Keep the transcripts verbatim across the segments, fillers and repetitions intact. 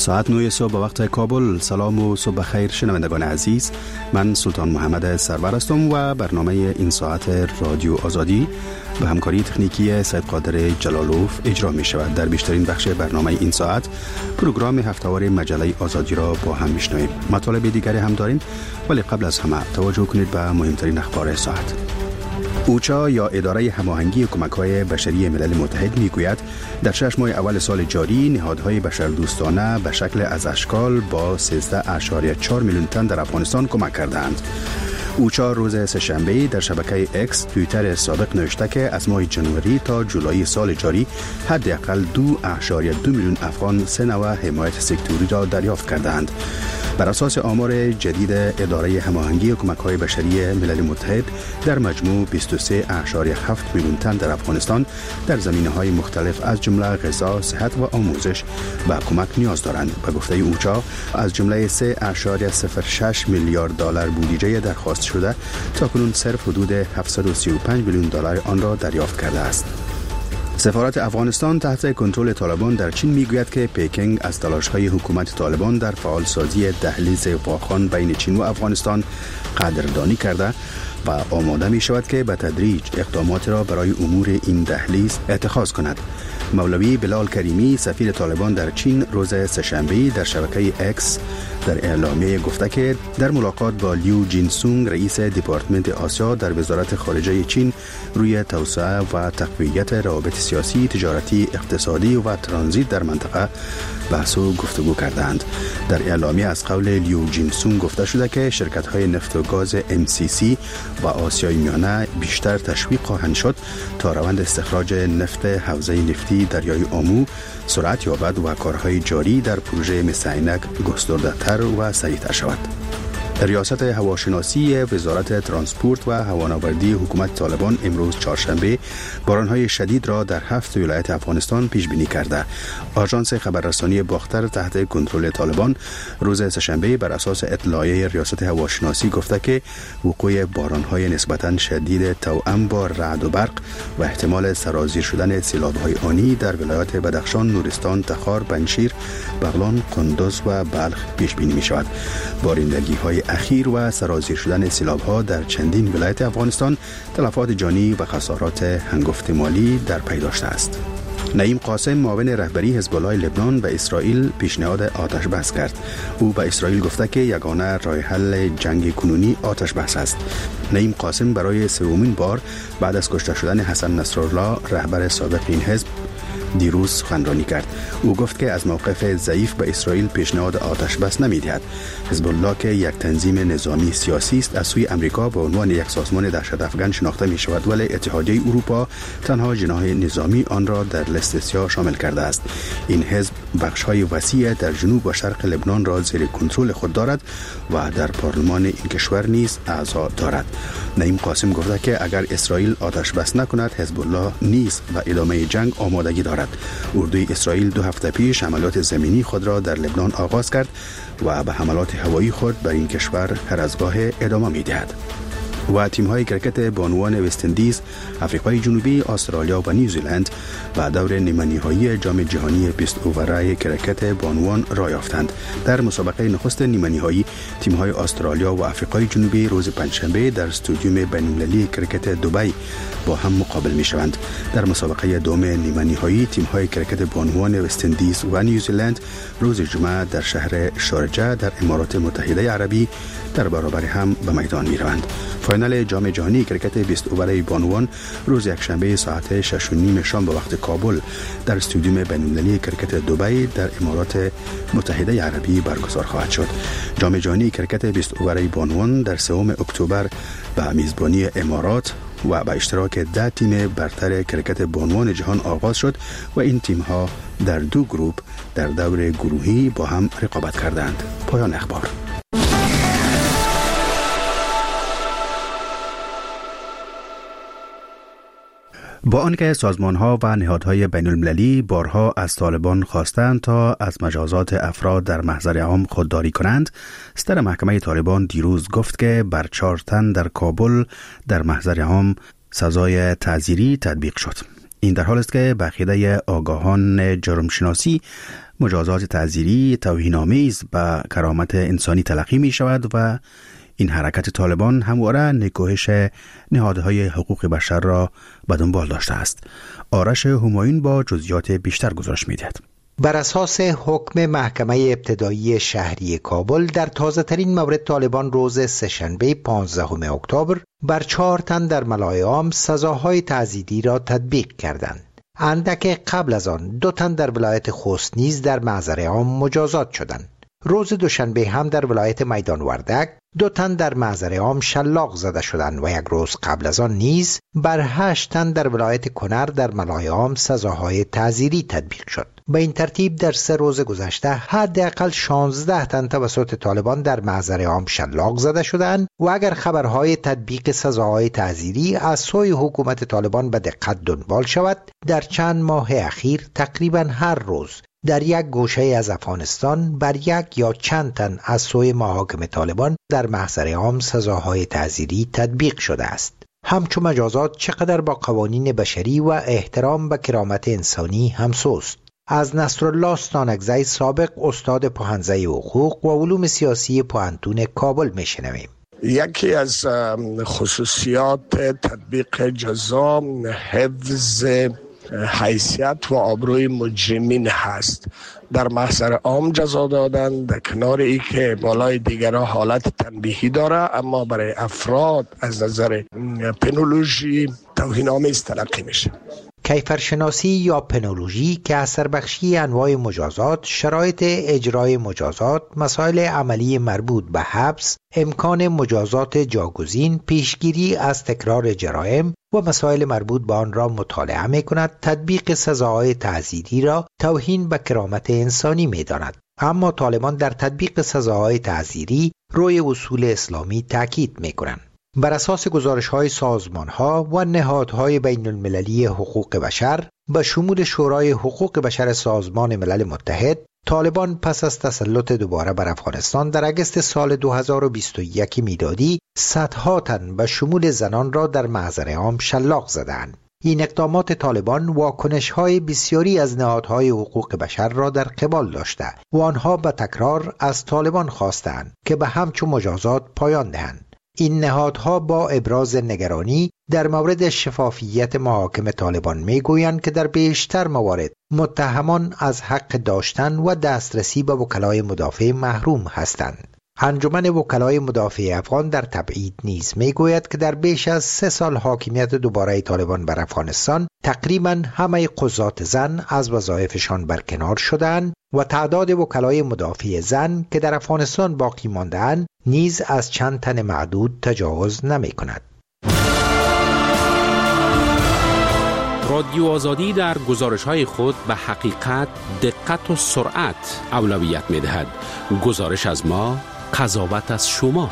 ساعت نه صبح به وقت کابل. سلام و صبح خیر شنوندگان عزیز، من سلطان محمد سرور هستم و برنامه این ساعت رادیو آزادی به همکاری تکنیکی سید قادر جلالوف اجرا می شود. در بیشترین بخش برنامه این ساعت پروگرام هفته‌وار مجله آزادی را با هم میشنویم. مطالب دیگری هم داریم، ولی قبل از همه توجه کنید به مهمترین اخبار ساعت. اوچا یا اداره هماهنگی کمک‌های بشری ملل متحد میگوید در شش ماه اول سال جاری نهادهای بشردوستانه به شکل از اشکال با سیزده ممیز چهار میلیون تن در افغانستان کمک کردند. اوچا روز سه‌شنبه در شبکه اکس توییتر سابق نوشته که از ماه جنوری تا جولای سال جاری حداقل دو ممیز دو میلیون افغان سه نوع حمایت سکتوری را دریافت کردند. بر اساس آمار جدید اداره هماهنگی کمک‌های بشری ملل متحد در مجموع بیست و سه ممیز هفت میلیون تن در افغانستان در زمینه‌های مختلف از جمله غذا، صحت و آموزش به کمک نیاز دارند. به گفته اوچا از جمله سه ممیز صفر شش میلیارد دلار بودجه درخواست شده تاکنون صرف حدود هفتصد و سی و پنج میلیون دلار آن را دریافت کرده است. سفارت افغانستان تحت کنترل طالبان در چین میگوید که پکینگ از تلاش‌های حکومت طالبان در فعالسازی دهلیز واخان بین چین و افغانستان قدردانی کرده و آماده می شود که به تدریج اقدامات را برای امور این دهلیز اتخاذ کند. مولوی بلال کریمی سفیر طالبان در چین روز سه‌شنبه در شبکه اکس در اعلامیه گفته که در ملاقات با لیو جینسونگ رئیس دپارتمنت آسیا در وزارت خارجه چین روی توسعه و تقویت روابط سیاسی، تجارتی، اقتصادی و ترانزیت در منطقه بحث و گفتگو کردند. در اعلامیه از قول لیو جینسونگ گفته شده که شرکت‌های نفت و گاز ام سی سی و آسیای میانه بیشتر تشویق خواهند شد تا روند استخراج نفت حوزه نفتی دریای آمو سرعت یابد و کارهای جاری در پروژه مثل عینک گسترده‌تر و سریع‌تر شود. ریاست هواشناسی وزارت ترانسپورت و هوانوردی حکومت طالبان امروز چهارشنبه بارانهای شدید را در هفت ولایت افغانستان پیش بینی کرده. آژانس خبررسانی باختر تحت کنترل طالبان روز سه‌شنبه بر اساس اطلاعیه ریاست هواشناسی گفته که وقوع بارانهای نسبتاً شدید توأم با رعد و برق و احتمال سرازیر شدن سیلاب‌های آنی در ولایات بدخشان، نورستان، تخار، پنجشیر، بغلان، قندوز و بلخ پیش بینی می‌شود. بارندگی‌های اخیر و سرازیر شدن سیلاب‌ها در چندین ولایت افغانستان تلفات جانی و خسارات هنگفت مالی در پی داشته است. نعیم قاسم معاون رهبری حزب الله لبنان به اسرائیل پیشنهاد آتش بس کرد. او به اسرائیل گفته که یگانه راه حل جنگ کنونی آتش بس است. نعیم قاسم برای سومین بار بعد از کشته شدن حسن نصرالله رهبر سابق این حزب دیروز سخنرانی کرد. او گفت که از موقف ضعیف به اسرائیل پیشنهاد آتش بس نمی‌دهد. حزب الله که یک تنظیم نظامی سیاسی است از سوی آمریکا به عنوان یک سازمان دهشت افغان شناخته می شود، ولی اتحادیه اروپا تنها جناح نظامی آن را در لیست سیاه شامل کرده است. این حزب بخش‌های وسیع در جنوب و شرق لبنان را زیر کنترل خود دارد و در پارلمان این کشور نیز اعضا دارد. نعیم قاسم گفته که اگر اسرائیل آتش بس نکند حزب الله نیز و ادامه جنگ آمادگی دارد. اردوی اسرائیل دو هفته پیش عملیات زمینی خود را در لبنان آغاز کرد و به حملات هوایی خود بر این کشور هر از گاه ادامه می‌دهد. و تیم‌های کرکت بانوان وست اندیز، آفریقای جنوبی، استرالیا و نیوزیلند به دور نیمه‌نهایی جام جهانی بیست اووره کرکت بانوان راه یافتند. در مسابقه نخست نیمه‌نهایی تیم‌های استرالیا و آفریقای جنوبی روز پنجشنبه در استادیوم بین‌المللی کرکت دبی با هم مقابل می‌شوند. در مسابقه دوم نیمه‌نهایی تیم‌های کرکت بانوان وست اندیز و نیوزیلند روز جمعه در شهر شارجه در امارات متحده عربی در برابر هم به میدان می‌روند. فینال جام جهانی کرکت بیست اووره بانوان روز یکشنبه ساعت شش و نیم شام به وقت کابل در استادیوم بین‌المللی کرکت دبی در امارات متحده عربی برگزار خواهد شد. جام جهانی کرکت بیست اووره بانوان در سوم اکتبر به میزبانی امارات و با اشتراک ده تیم برتر کرکت بانوان جهان آغاز شد و این تیم‌ها در دو گروه در دور گروهی با هم رقابت کردند. پایان اخبار. با آنکه سازمان‌ها و نهادهای بین‌المللی بارها از طالبان خواستند تا از مجازات افراد در محضر عام خودداری کنند، صدر محکمه طالبان دیروز گفت که بر چهار تن در کابل در محضر عام سزای تعزیری تطبیق شد. این در حال است که به عقیده آگاهان جرمشناسی مجازات تعزیری توهین‌آمیز به کرامت انسانی تلقی می شود و این حرکت طالبان همواره نکوهش نهادهای حقوق بشر را به دنبال داشته است. آرش همایون با جزئیات بیشتر گزارش می‌دهد. بر اساس حکم محکمه ابتدایی شهری کابل در تازه ترین مورد طالبان روز سه‌شنبه پانزدهم اکتبر بر چهار تن در ملای عام سزاهای تعزیری را تطبیق کردند. اندک قبل از آن دو تن در ولایت خوست نیز در محضر عام مجازات شدند. روز دوشنبه هم در ولایت میدان وردک دو تن در محضر عام شلاق زده شدند و یک روز قبل از آن نیز بر هشت تن در ولایت کنر در ملای عام سزاهای تعزیری تطبیق شد. به این ترتیب در سه روز گذشته حداقل شانزده تن توسط طالبان در محضر عام شلاق زده شدند و اگر خبرهای تطبیق سزاهای تعزیری از سوی حکومت طالبان به دقت دنبال شود، در چند ماه اخیر تقریبا هر روز در یک گوشه از افغانستان بر یک یا چند تن از سوی محاکم طالبان در محضر عام سزاهای تعزیری تطبیق شده است. همچون مجازات چقدر با قوانین بشری و احترام به کرامت انسانی همسوست. از نصرالله ستانکزی سابق استاد پوهنځی حقوق و علوم سیاسی پوهنتون کابل میشنویم. یکی از خصوصیات تطبیق جزا حفظ حیثیت و آبروی مجرمین هست. در محضر عام جزا دادن در کنار ای که بالای دیگرها حالت تنبیهی داره، اما برای افراد از نظر پنولوژی توهین‌آمیز تلقی میشه. کیفرشناسی یا پنولوژی که اثر بخشی انواع مجازات، شرایط اجرای مجازات، مسائل عملی مربوط به حبس، امکان مجازات جاگزین، پیشگیری از تکرار جرائم و مسائل مربوط به آن را مطالعه می کند. تطبیق سزاهای تعزیری را توهین به کرامت انسانی می داند. اما طالبان در تطبیق سزاهای تعزیری روی اصول اسلامی تاکید می کنند. بر اساس گزارش‌های سازمان‌ها و نهادهای بین المللی حقوق بشر به شمول شورای حقوق بشر سازمان ملل متحد، طالبان پس از تسلط دوباره بر افغانستان در اگست سال دو هزار و بیست و یک میلادی صدها تن به شمول زنان را در محضر عام شلاق زدند. این اقدامات طالبان واکنش‌های بسیاری از نهادهای حقوق بشر را در قبال داشته و آنها به تکرار از طالبان خواستند که به همچون مجازات پایان دهند. این نهادها با ابراز نگرانی در مورد شفافیت محاکم طالبان میگویند که در بیشتر موارد متهمان از حق داشتن و دسترسی به وکلای مدافع محروم هستند. انجمن وکلای مدافع افغان در تبعید نیز میگوید که در بیش از سه سال حاکمیت دوباره طالبان بر افغانستان تقریباً همه قضات زن از وظایفشان برکنار شدند و تعداد وکلای مدافع زن که در افغانستان باقی مانده‌اند نیز از چند تن معدود تجاوز نمی کند. رادیو آزادی در گزارش‌های خود به حقیقت، دقت و سرعت اولویت می‌دهد. گزارش از ما، قضاوت از شما.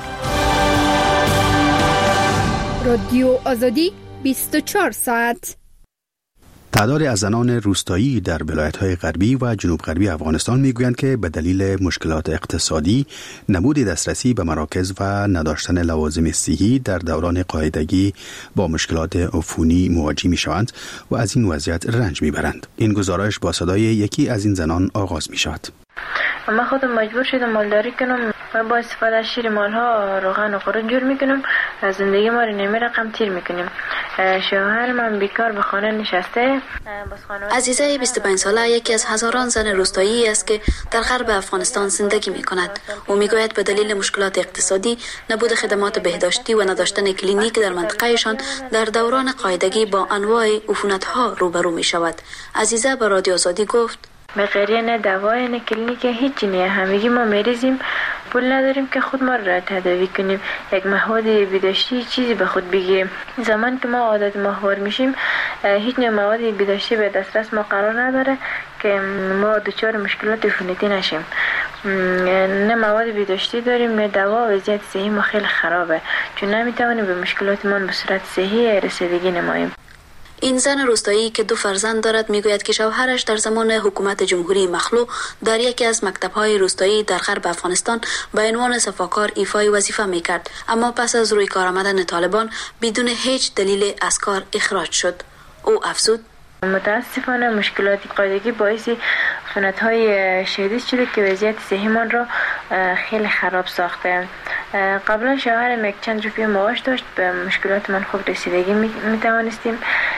رادیو آزادی بیست و چهار ساعت. تعداد از زنان روستایی در ولایت‌های غربی و جنوب غربی افغانستان میگویند که به دلیل مشکلات اقتصادی، نبود دسترسی به مراکز و نداشتن لوازم صحی در دوران قاعدگی با مشکلات عفونی مواجه میشوند و از این وضعیت رنج میبرند. این گزارش با صدای یکی از این زنان آغاز میشود. من خودم مجبور شدم مالداری کنم و با استفاده از شیر مالها روغن و خوراک جور میکنم. زندگی ما رو نیمه رقم تیر میکنیم. شوهر من بیکار به خانه نشسته. عزیزه بیست و پنج ساله یکی از هزاران زن روستایی است که در غرب افغانستان زندگی میکند. او میگوید به دلیل مشکلات اقتصادی، نبود خدمات بهداشتی و نداشتن کلینیک در منطقهشان در دوران قاعدگی با انواع عفونت‌ها روبرو میشود. عزیزه به رادیو آزادی گفت: به غیر نه دوای نه کلینیک هیچی نه، همگی ما مریضیم، پول نداریم که خود ما را تداوی کنیم، یک مواد بهداشتی چیزی به خود بگیریم. زمان که ما عادت ماهوار میشیم هیچ نوع مواد بهداشتی به دسترس ما قرار نداره که ما دچار مشکلات عفونتی نشیم. نه مواد بهداشتی داریم نه دوا. وضعیت صحی ما خیلی خرابه چون نمیتوانیم به مشکلات ما به صورت صحی رسیدگی نماییم. این زن روستایی که دو فرزند دارد میگوید که شوهرش در زمان حکومت جمهوری مخلوع در یکی از مکتب‌های روستایی در غرب افغانستان به عنوان صفاکار ایفای وظیفه میکرد، اما پس از روی کار آمدن طالبان بدون هیچ دلیل از کار اخراج شد. او افزود: متاسفانه مشکلات قاعدگی باعث عفونت‌های شدید شده که وضعیت صحیمان را خیلی خراب ساخته. قبلا شوهرم یک چند روپیه معاش داشت، به مشکلات من خوب رسیدگی می توانستیم.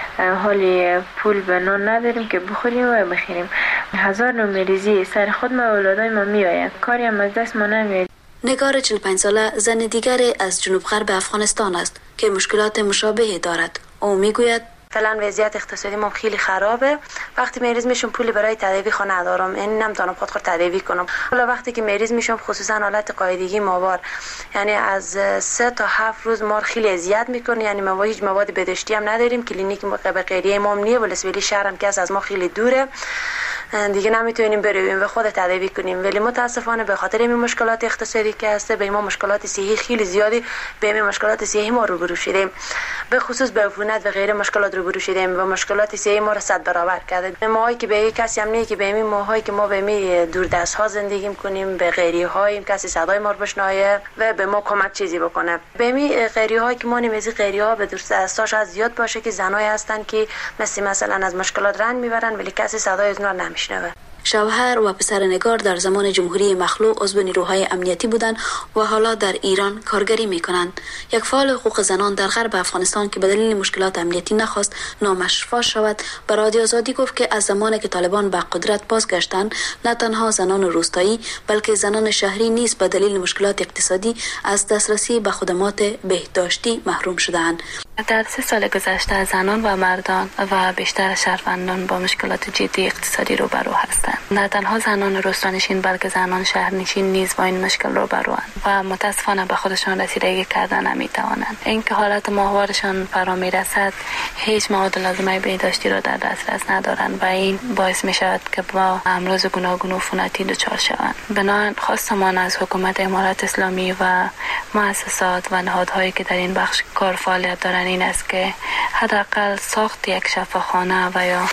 حالی پول به نان نداریم که بخوریم و بخوریم. هزار نوع مریضی سر خود ما اولادای ما می آید، کاری هم از دست ما نمیاد. نگار چهل و پنج ساله زن دیگری از جنوب غرب افغانستان است که مشکلات مشابهی دارد. او میگوید فعلا وضعیت اقتصادی ما خیلی خرابه. وقتی مریض میشم پولی برای تداوی خود ندارم، یعنی نمیتونم خود خود تداوی کنم. حالا وقتی که مریض میشم خصوصا حالت قاعدگی ماوار، یعنی از سه تا هفت روز ما خیلی اذیت میکنه. یعنی ما هیچ مواد بهداشتی هم نداریم، کلینیک به غیریه ما نیه، ولی شهرم که از ما خیلی دوره، دیگه نمیتونیم برویم و خود تداوی کنیم. ولی متاسفانه به خاطر این مشکلات اقتصادی که هست به ما مشکلات صحی خیلی زیادی به این مشکلات صحی ما روبرو شدیم، به خصوص به عفونت و غیره مشکلات روبرو شدیم و مشکلات صحی ما را صد برابر کرده. ماهایی که به کسی هم نه که به این ماهایی که ما به می دور دست ها زندگی میکنیم، به غیری هایم کسی صدای ما رو بشنوه و به ما کمک چیزی بکنه. به می غیری هایی که ما نمیزی غیری ها به دور دستاش از زیاد باشه که زنای هستن که مثل مثلا از مشکلات رنج میبرن ولی کسی صدای اونها نمیشنوه. شوهر و پسر نگار در زمان جمهوری مخلوع عضو نیروهای امنیتی بودند و حالا در ایران کارگری میکنند. یک فعال حقوق زنان در غرب افغانستان که به دلیل مشکلات امنیتی نخواست نامش فاش شود، به رادیو آزادی گفت که از زمانی که طالبان به قدرت بازگشتند نه تنها زنان روستایی بلکه زنان شهری نیز به دلیل مشکلات اقتصادی از دسترسی به خدمات بهداشتی محروم شدند. در سه سال گذشته زنان و مردان و بیشتر شهروندان با مشکلات جدی اقتصادی روبرو هستند. نه تنها زنان روستانشین بلکه زنان شهرنشین نیز با این مشکل روبروند و متاسفانه به خودشان رسیدگی کردن نمیتوانند. اینکه حالت ماهوارشان فرا میرسد هیچ مواد لازمه بهداشتی را در دسترس ندارند و این باعث می شود که با امراض گوناگون عفونتی دچار شوند. بنابراین خواستمان از حکومت امارات اسلامی و مؤسسات و نهادهایی که در این بخش کار فعالیت دارند این است که حداقل ساخت یک شفاخانه و یا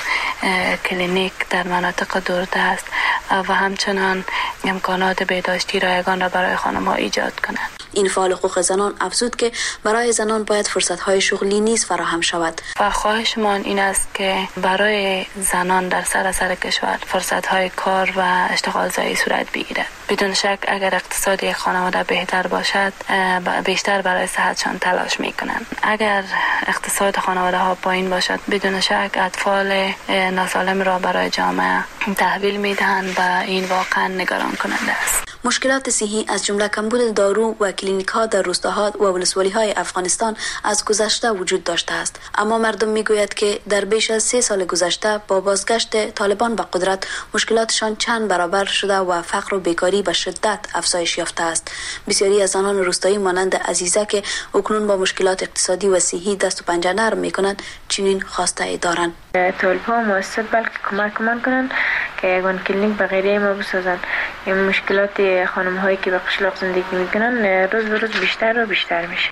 کلینیک در مناطق دوردست و همچنان امکانات بهداشتی رایگان را برای خانم‌ها ایجاد کنند. این فعال حقوق زنان افزود که برای زنان باید فرصت‌های شغلی نیز فراهم شود. و خواهشمان این است که برای زنان در سراسر کشور فرصت‌های کار و اشتغالزایی صورت بگیرد. بدون شک اگر اقتصاد یک خانواده بهتر باشد بیشتر برای صحتشان تلاش می‌کنند. اگر اقتصاد خانواده ها پایین باشد بدون شک اطفال ناسالم را برای جامعه تحویل می‌دهند و این واقعا نگران کننده است. مشکلات صحی از جمله کمبود دارو و کلینیک ها در روستاها و ولسوالی های افغانستان از گذشته وجود داشته است، اما مردم میگوید که در بیش از سه سال گذشته با بازگشت طالبان به قدرت مشکلاتشان چند برابر شده و فقر و بیکاری به شدت افزایش یافته است. بسیاری از زنان روستایی مانند عزیزه که اکنون با مشکلات اقتصادی و صحی دست و پنجه نرم میکنند چنین خواسته دارند. طالب‌ها مؤسسات بلکه کمک من کنند که یگان کلینیک به غیره ما بسازند. این مشکلات خانم هایی که به قشلاق زندگی میکنن روز به روز بیشتر و بیشتر میشه.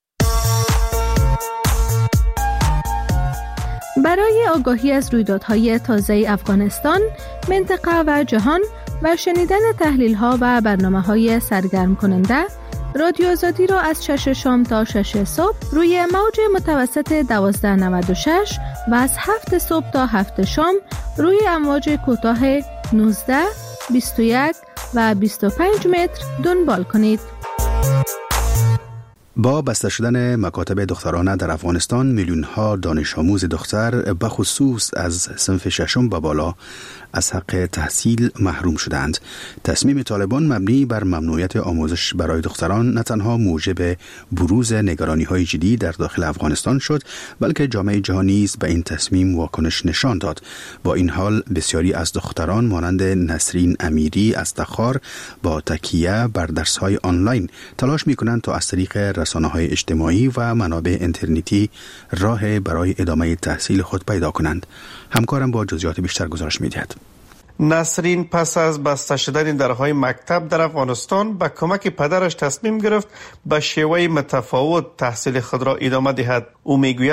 برای آگاهی از رویدادهای تازه افغانستان، منطقه و جهان و شنیدن تحلیل‌ها و برنامه‌های سرگرم کننده، رادیو آزادی را از شش شام تا شش صبح روی موج متوسط دوازده نود و شش و از هفت صبح تا هفت شام روی امواج کوتاه نوزده، بیست و یک و بیست و پنج متر دنبال کنید. با بسته شدن مکاتب دخترانه در افغانستان میلیون‌ها دانش آموز دختر به خصوص از صنف ششم به بالا از حق تحصیل محروم شدند. تصمیم طالبان مبنی بر ممنوعیت آموزش برای دختران نه تنها موجب بروز نگرانی‌های جدی در داخل افغانستان شد بلکه جامعه جهانی نیز به این تصمیم واکنش نشان داد. با این حال بسیاری از دختران مانند نسرین امیری از تخار با تکیه بر درس‌های آنلاین تلاش می‌کنند تا از طریق رسانه‌های اجتماعی و منابع اینترنتی راه برای ادامه تحصیل خود پیدا کنند. همکارم با جزئیات بیشتر گزارش می‌دهد. نسرین پس از بسته شدن درهای مکتب در افغانستان به کمک پدرش تصمیم گرفت به شیوه متفاوت تحصیل خود را ادامه دهد. او میگوید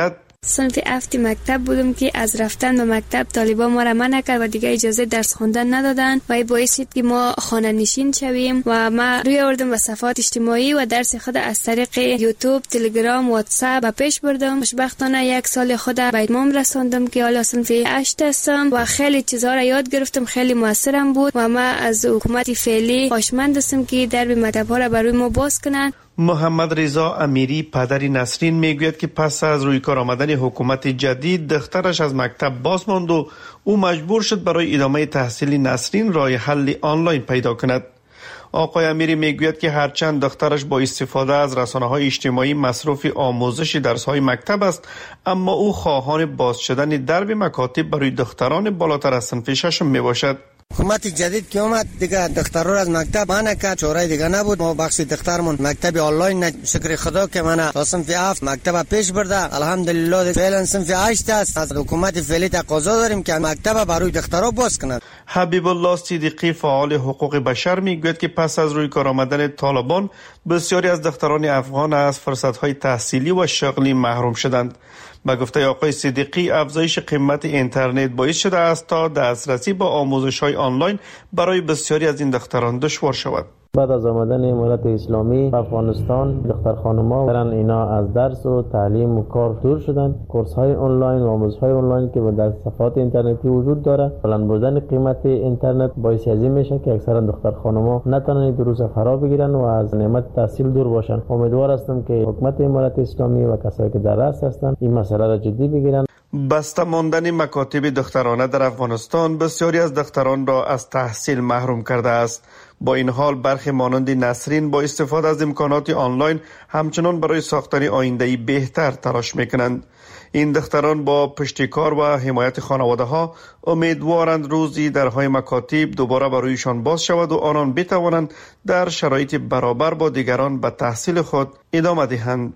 صنف هفت مکتب بودم که از رفتن به مکتب طالبان ما را منع کرد و دیگه اجازه درس خوندن ندادن و این باعث شد که ما خانه نشین شویم و ما روی آوردم به صفحات اجتماعی و درس خود از طریق یوتیوب، تلگرام، واتساپ پیش بردم. خوشبختانه یک سال خود به اتمام رساندم که حالا صنف هشت هستم و خیلی چیزها را یاد گرفتم، خیلی موثرم بود و ما از حکومت فعلی خواهشمند هستم که درب مکتب‌ها را برای ما باز کنند. محمد رضا امیری پدر نسرین میگوید که پس از روی کار آمدن حکومت جدید دخترش از مکتب باز ماند و او مجبور شد برای ادامه تحصیل نسرین راه حل آنلاین پیدا کند. آقای امیری میگوید که هرچند دخترش با استفاده از رسانه‌های اجتماعی مصروف آموزش درس‌های مکتب است، اما او خواهان باز شدن درب مکاتب برای دختران بالاتر از صنف ششم میباشد. حکومت جدید که اومد دیگه دخترها از مکتب منع کرد، چاره دیگه نبود. ما بخش دخترمون مکتب آنلاین، شکر خدا که من تا صنف هفت مکتب پیش برده، الحمدلله فعلا صنف هشت است. از حکومت فعلی تقاضا داریم که مکتب برای دخترها باز کنند. حبیب الله صدیقی فعال حقوق بشر میگوید که پس از روی کار آمدن طالبان بسیاری از دختران افغان از فرصت‌های تحصیلی و شغلی محروم شدند. به گفته آقای صدیقی افزایش قیمت اینترنت باعث شده است تا دسترسی به آموزش‌های آنلاین برای بسیاری از این دختران دشوار شود. بعد از آمدن امارت اسلامی به افغانستان دختر خانم‌ها برن اینا از درس و تعلیم و کار دور شدن. کورس‌های آنلاین و آموزش‌های آنلاین که در صفحات اینترنتی وجود داره، بلند بردن قیمت اینترنت باعث از این میشه که اکثرا دختر خانم‌ها نتونن دروس فرا بگیرن و از نعمت تحصیل دور باشن. امیدوار هستم که حکومت امارت اسلامی و کسایی که در رأس هستن این مسئله را جدی بگیرن. بسته ماندن مکاتب دخترانه در افغانستان بسیاری از دختران را از تحصیل محروم کرده است. با این حال برخی مانند نسرین با استفاده از امکانات آنلاین همچنان برای ساختن آینده‌ای بهتر تلاش میکنند. این دختران با پشتکار و حمایت خانواده ها امیدوارند روزی درهای مکاتب دوباره برایشان باز شود و آنان بتوانند در شرایط برابر با دیگران به تحصیل خود ادامه دهند.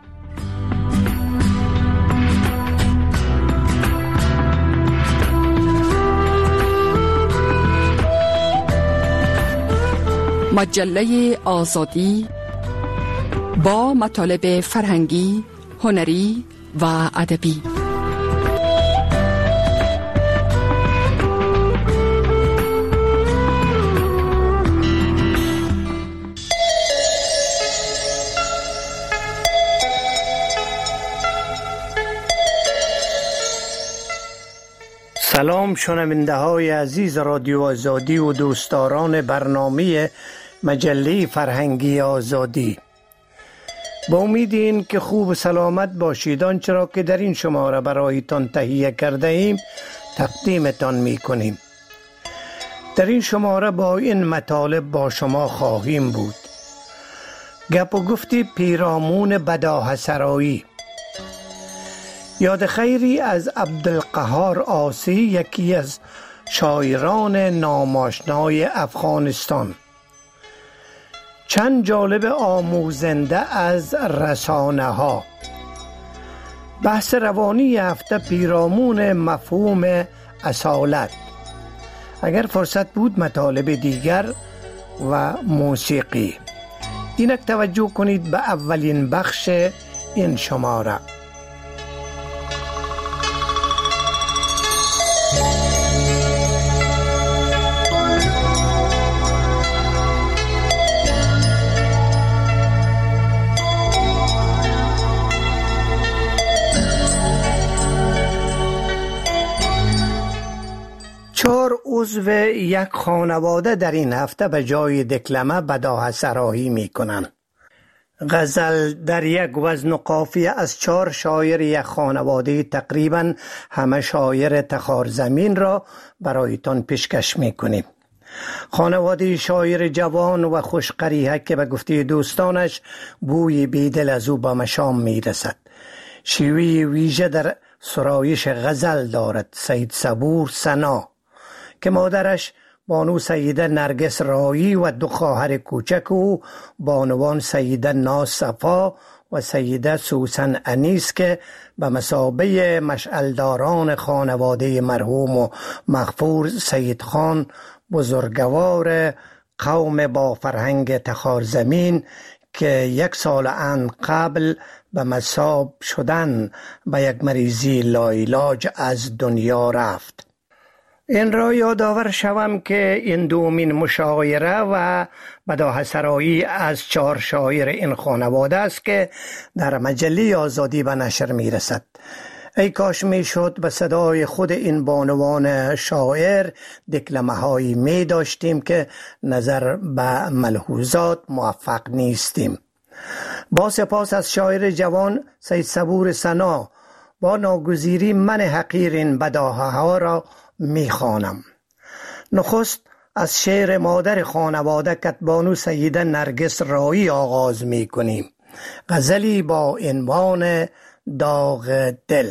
مجله آزادی با مطالب فرهنگی، هنری و ادبی. سلام شنونده های عزیز رادیو آزادی و دوستداران برنامه مجله فرهنگی آزادی. با امید این که خوب و سلامت باشید، آنچه را که در این شماره برایتان تهیه کرده ایم تقدیمتان می کنیم. در این شماره با این مطالب با شما خواهیم بود: گپ و گفت پیرامون بداهه سرایی، یاد خیری از عبدالقهار عاصی، یکی از شاعران ناماشنای افغانستان، چند جالب آموزنده از رسانه ها، بحث روانی هفته پیرامون مفهوم اصالت، اگر فرصت بود مطالب دیگر و موسیقی. اینک توجه کنید به اولین بخش این شماره. چهار عضو یک خانواده در این هفته به جای دکلمه بداهه سرایی می کنند. غزل در یک وزن و قافیه از چهار شاعر یک خانواده تقریبا همه شاعر تخار زمین را برایتان پیشکش می کنیم. خانواده شاعر جوان و خوشقریحه که به گفته دوستانش بوی بیدل از او به مشام می رسد. شیوه ویژه در سرایش غزل دارد. سید صبور سنا که مادرش بانو سیده نرگس رایی و دو خواهر کوچک او بانوان سیده ناز صفا و سیده سوسن انیس که به مثابه مشعلداران خانواده مرحوم و مغفور سید خان بزرگوار قوم با فرهنگ تخار زمین که یک سال اند قبل به مصاب شدن به یک مریضی لاعلاج از دنیا رفت. این را یادآور شوم که این دومین مشاعره و بداهه‌سرایی از چهار شاعر این خانواده است که در مجله آزادی به نشر می رسد. ای کاش می شد به صدای خود این بانوان شاعر دکلمه هایی می داشتیم که نظر به ملحوظات موفق نیستیم. با سپاس از شاعر جوان سید صبور ثنا، با ناگزیری من حقیر این بداهه ها را می خوانم. نخست از شعر مادر خانواده کتبانو سیده نرگس رایی آغاز می کنیم. غزلی با عنوان داغ دل.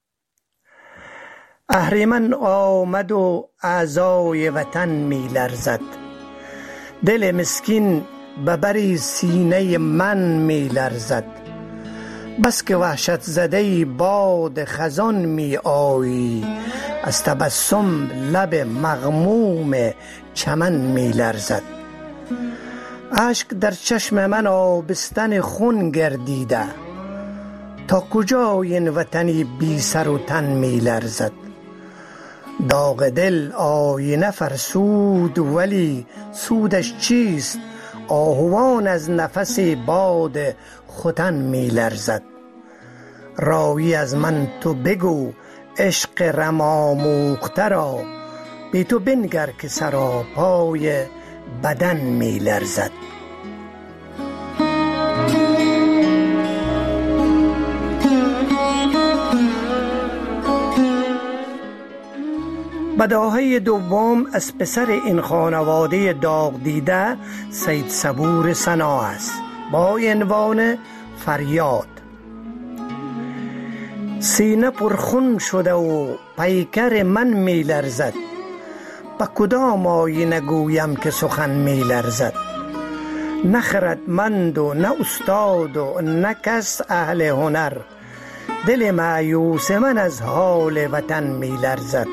اهریمن آمد و اعضای وطن می لرزد، دل مسکین به بری سینه من می لرزد. بس که وحشت زده باد خزان می آیی، از تبسم لب مغموم چمن می لرزد. اشک در چشم من آبستن خون گردیده، تا کجا این وطنی بی سر و تن می لرزد. داغ دل آینه فرسود ولی سودش چیست، آهوان از نفس باد ختن می لرزد. راوی از من تو بگو عشق رماموخته را، بی تو بنگر که سراپای بدن می لرزد. بداهه دوم از پسر این خانواده داغ دیده سید صبور ثنا است با عنوان فریاد. سینه پرخون شده و پیکر من می لرزد، با کدام آینه گویم که سخن می لرزد. نه خردمند و نه استاد و نه کس اهل هنر، دل مایوس من از حال وطن می لرزد.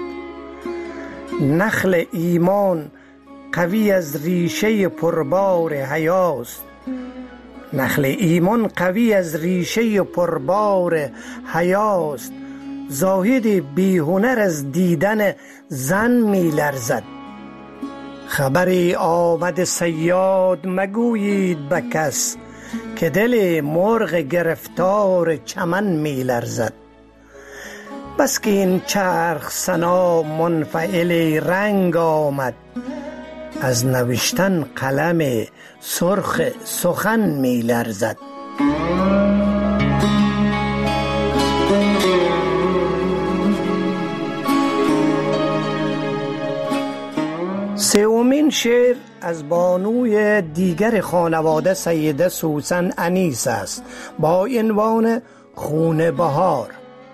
نخل ایمان قوی از ریشه پربار حیاست، نخل ایمان قوی از ریشه پربار حیاست. زاهد بی هنر از دیدن زن می لرزد. خبری آمد صیاد مگویید به کس، که دل مرغ گرفتار چمن می لرزد. بس که این چرخ سنا منفعل رنگ آمد، از نوشتن قلم سرخ سخن می لرزد. سومین شعر از بانوی دیگر خانواده سیده سوسن انیس است با عنوان خون بهار.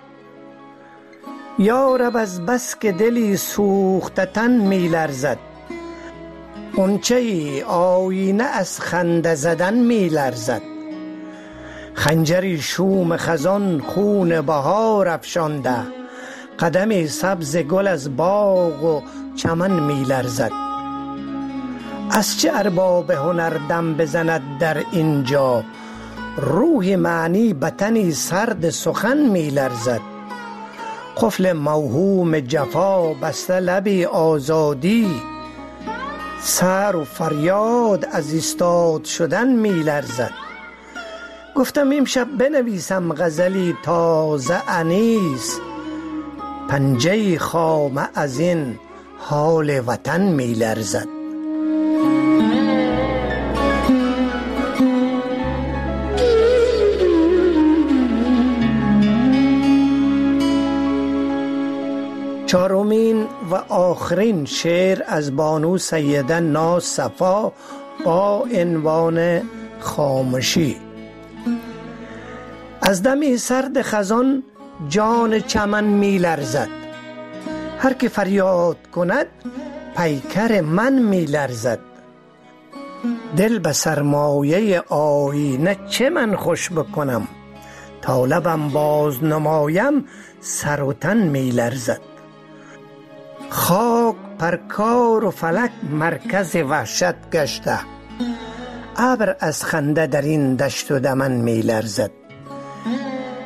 یا رب از بس که دلی سوخته تن می لرزد، غنچه آینه از خنده زدن می لرزد. خنجری شوم خزان خون بهار افشانده، قدم سبز گل از باغ و چمن می لرزد. از چه ارباب هنر دم بزند در اینجا، روح معنی بطنی سرد سخن می لرزد. قفل موهوم جفا بسته لبی آزادی، سر و فریاد از ایستاد شدن می لرزد. گفتم امشب بنویسم غزلی تازه انیس، پنجه خامه از این حال وطن می لرزد. چهارمین و آخرین شعر از بانو سیده ناز صفا با عنوان خاموشی. از دم سرد خزان جان چمن می لرزد، هر که فریاد کند پیکر من می لرزد. دل به سرمایه آینه چه من خوش بکنم، تا لبم باز نمایم سر و تن می لرزد. خاک پرکار و فلک مرکز وحشت گشته، ابر از خنده در این دشت و دمن می لرزد.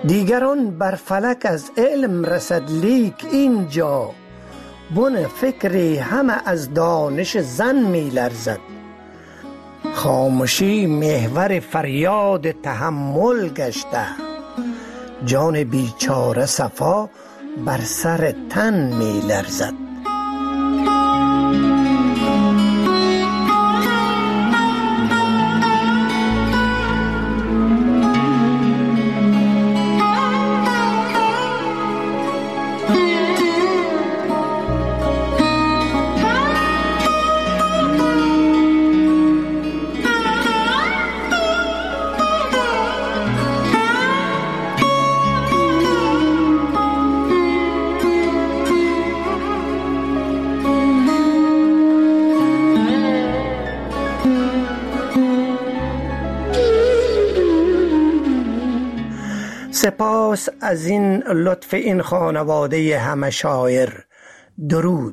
دیگران بر فلک از علم رسد لیک اینجا، بن فکری همه از دانش زن می لرزد. خاموشی محور فریاد تحمل گشته، جان بیچاره صفا بر سر تن می لرزد. سپاس از این لطف این خانواده همه شاعر. درود.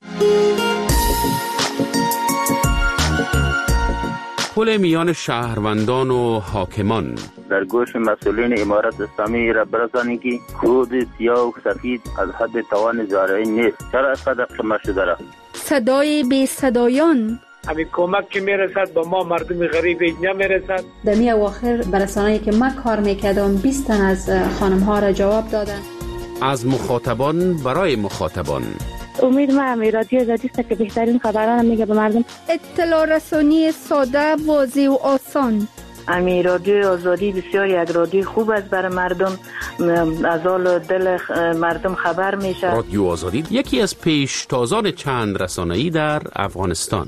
پل میان شهروندان و حاکمان. در گوش مسئولین امارت اسلامی را برسانید که کود سیاه و سفید از حد توان زارعی نیست. چرا از قدر شما شده را؟ صدای بی صدایان. همین کمک که میرسد با ما مردم غریب اینجا میرسد. در می اواخر برسانه‌ای که ما کار میکردم بیست تن از خانم ها را جواب دادن. از مخاطبان برای مخاطبان. امید ما رادیو آزادی است که بهترین خبران میگه به مردم. اطلاع رسانی ساده، واضح و آسان. امی رادیو آزادی بسیار یک رادیو خوب است برای مردم، از حال دل مردم خبر میشه. رادیو آزادی یکی از پیشتازان چند رسانه‌ای در افغانستان.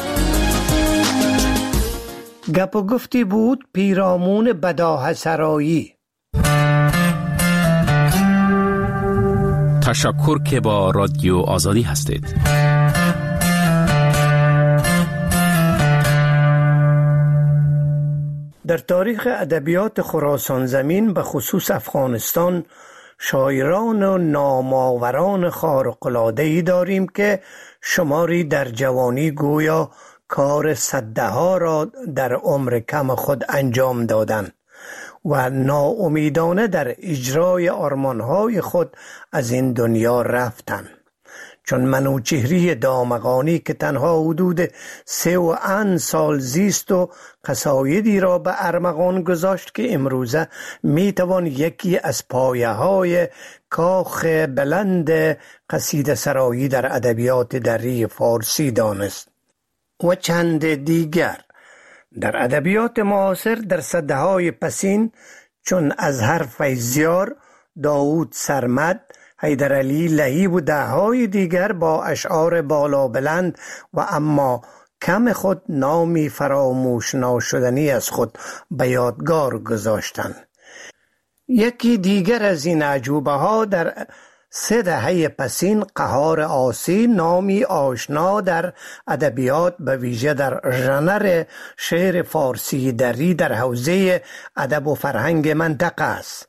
گپ و گفتی بود پیرامون بداهه سرایی. تشکر که با رادیو آزادی هستید. در تاریخ ادبیات خراسان زمین به خصوص افغانستان شاعران و نامآوران خارق‌العاده‌ای داریم که شماری در جوانی گویا کار صده ها را در عمر کم خود انجام دادند و ناامیدانه در اجرای آرمانهای خود از این دنیا رفتند. چون منوچهری دامغانی که تنها حدود سه و اند سال زیست و قصایدی را به ارمغان گذاشت که امروزه میتوان یکی از پایه های کاخ بلند قصیده سرایی در ادبیات دری فارسی دانست و چند دیگر. در ادبیات معاصر در سده‌های پسین چون اظهر فیضیار، داوود سرمد، حیدرعلی لهیب و ده‌های دیگر با اشعار بالا بلند و اما کم خود نامی فراموش ناشدنی از خود به یادگار گذاشتند. یکی دیگر از این عجوبه ها در سه دهه پسین قهار آسی، نامی آشنا در ادبیات به ویژه در ژانر شعر فارسی دری در حوزه ادب و فرهنگ منطقه است.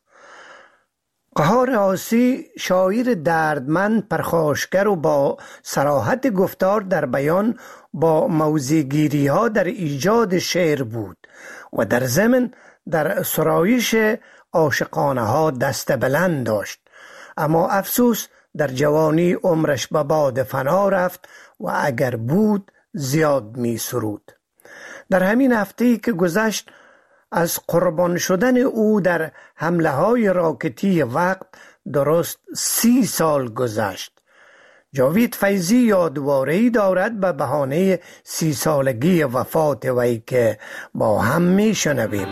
قهار آسی شاعر دردمند، پرخاشگر و با صراحت گفتار در بیان با موضع‌گیری ها در ایجاد شعر بود و در ضمن در سرایش عاشقانه ها دست بلند داشت. اما افسوس در جوانی عمرش به باد فنا رفت و اگر بود زیاد می سرود. در همین هفته‌ای که گذشت از قربان شدن او در حمله های راکتی وقت درست سی سال گذشت. جاوید فیضی یادواره‌ای دارد به بهانه سی سالگی وفات وی که با هم می شنویم.